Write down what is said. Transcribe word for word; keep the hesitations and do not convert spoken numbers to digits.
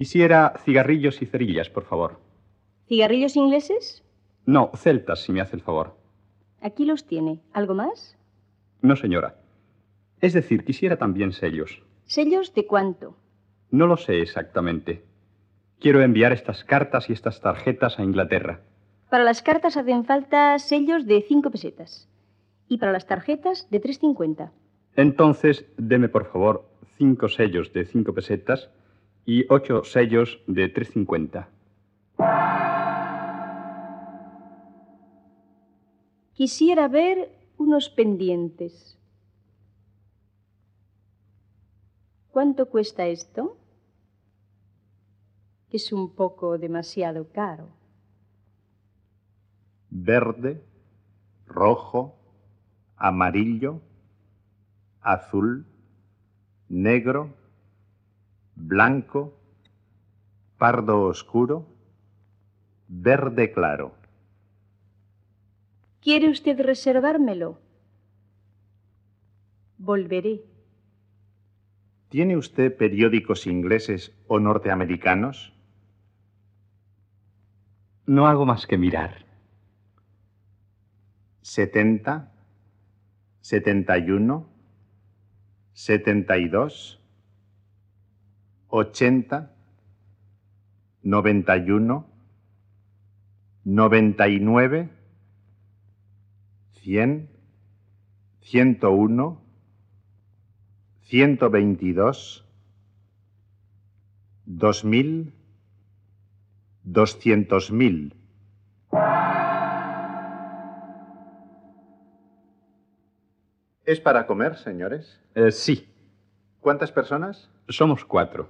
Quisiera cigarrillos y cerillas, por favor. ¿Cigarrillos ingleses? No, celtas, si me hace el favor. Aquí los tiene. ¿Algo más? No, señora. Es decir, quisiera también sellos. ¿Sellos de cuánto? No lo sé exactamente. Quiero enviar estas cartas y estas tarjetas a Inglaterra. Para las cartas hacen falta sellos de cinco pesetas. Y para las tarjetas de tres cincuenta. Entonces, deme, por favor, cinco sellos de cinco pesetas y ocho sellos de tres cincuenta. Quisiera ver unos pendientes. ¿Cuánto cuesta esto? Es un poco demasiado caro. Verde, rojo, amarillo, azul, negro, blanco, pardo oscuro, verde claro. ¿Quiere usted reservármelo? Volveré. ¿Tiene usted periódicos ingleses o norteamericanos? No hago más que mirar. setenta, setenta y uno, setenta y dos, ochenta, noventa y uno, noventa y nueve, cien, ciento uno, ciento veintidós, dos mil, doscientos mil. ¿Es para comer, señores? Eh, sí, ¿Cuántas personas? somos cuatro.